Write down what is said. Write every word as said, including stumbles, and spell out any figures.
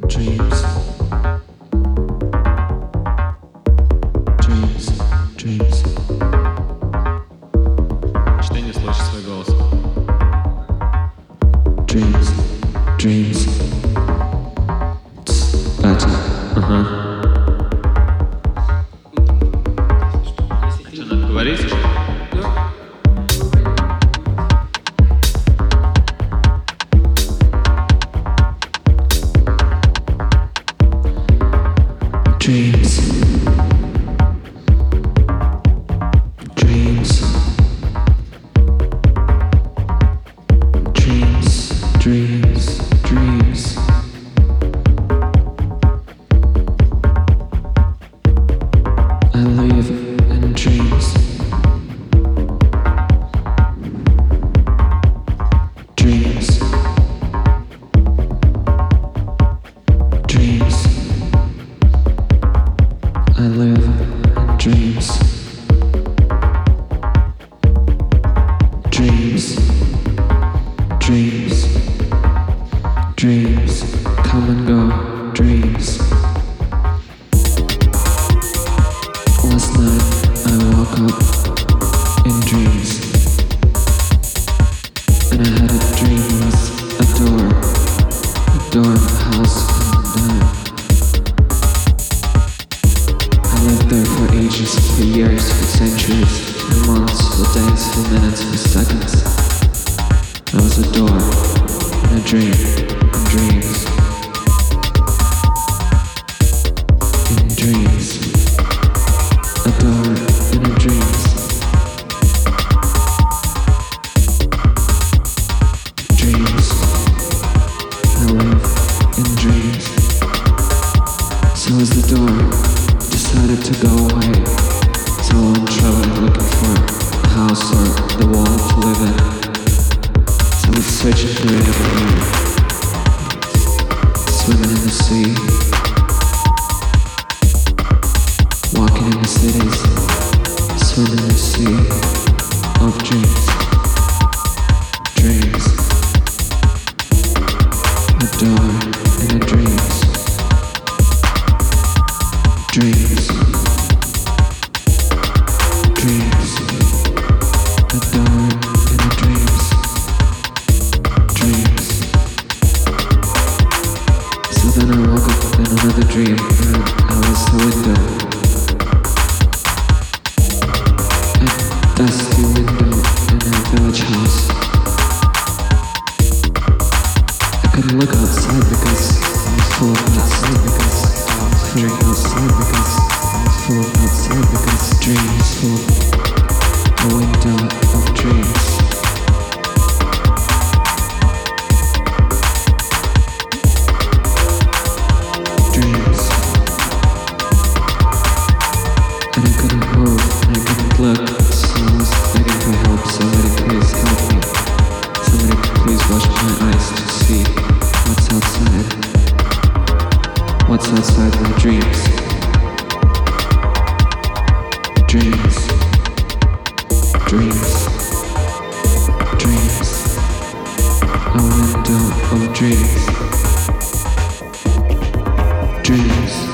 dreams, dreams, dreams. Чтение слышит свой голос. Dreams, dreams. It's better. Ага. А что, надо говорить? Dreams, dreams, dreams, dreams, dreams. I live in dreams. Dreams. Dreams. I live in dreams. Dreams. Dreams. Dreams. Come and go. Dreams. Last night I woke up in dreams, and I had a dream with a door, a door of a house, and uh, I lived there for ages, for years, for centuries, for months, for days, for minutes, for seconds. There was a door in a dream, in dreams, in dreams. A door in a dreams. Dreams. I live in dreams. So as the door decided to go away, so I'm traveling looking for a house or the wall to live in. So I was searching for it everywhere. Swimming in the sea. Walking in the cities, swimming in the sea of dreams, dreams, a door in a dreams, dreams, dreams, a door in a dreams, dreams. So then I woke up in another dream and I was the window. Dusty window in a village house. I couldn't look outside because I was full of outside because I was full of outside because I was full of outside because dreams full of a window of dreams. Dreams. And I couldn't move and I couldn't look. I was begging for help, somebody please help me. Somebody please wash my eyes to see what's outside. What's outside my dreams. Dreams. Dreams. Dreams. A window of dreams. Dreams.